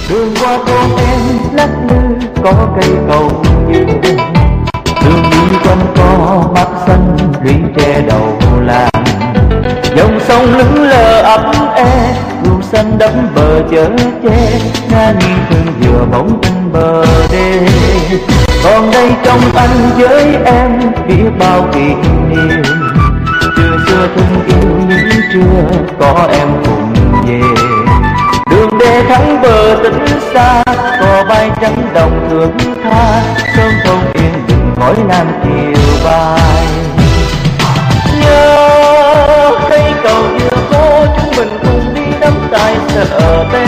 Đường qua thôn em lắc lư có cây cầu duyên, đường đi quanh co mắt xanh lũy tre đầu làng. Dòng sông lững lờ ấm e, ruộng xanh đẫm bờ chở che, ngã nghiêng thương vừa bóng trên bờ đê. Còn đây trong anh với em biết bao kỷ niệm, trưa xưa thân yêu những trưa có em cùng về. Đường đê thắng bờ tỉnh xa, cò bay trắng đồng thương tha, sớm thôn yên đừng cõi nam chiều bay. Nhớ cây cầu vừa khô chúng mình cùng đi nắm tay sợ té.